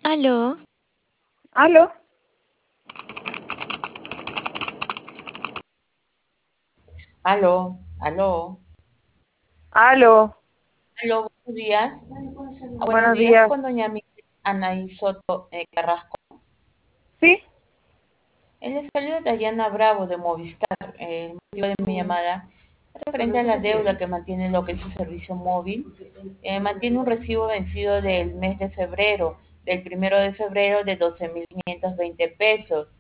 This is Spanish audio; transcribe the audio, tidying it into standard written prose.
Aló, ¿Aló? Aló, aló, ¿Aló? aló, buenos días. Buenos Buenos días días. con doña Anaí Soto Carrasco. ¿Sí? Les saluda Dayana Bravo de Movistar. El motivo de mi llamada es referente a la deuda que mantiene lo que es su servicio móvil. Mantiene un recibo vencido del mes de febrero, del 1 de febrero de 12.520 pesos.